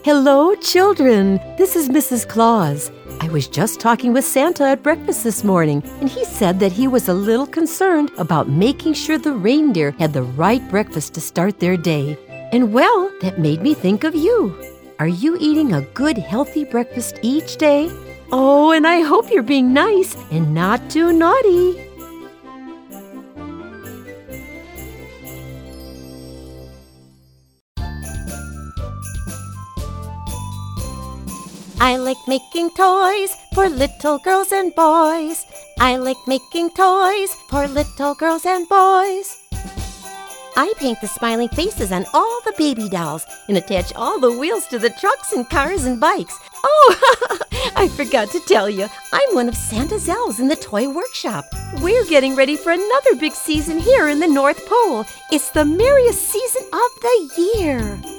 Hello, children. This is Mrs. Claus. I was just talking with Santa at breakfast this morning, and he said that he was a little concerned about making sure the reindeer had the right breakfast to start their day. And well, that made me think of you. Are you eating a good, healthy breakfast each day? Oh, and I hope you're being nice and not too naughty. I like making toys for little girls and boys. I like making toys for little girls and boys. I paint the smiling faces on all the baby dolls and attach all the wheels to the trucks and cars and bikes. Oh, I forgot to tell you, I'm one of Santa's elves in the toy workshop. We're getting ready for another big season here in the North Pole. It's the merriest season of the year.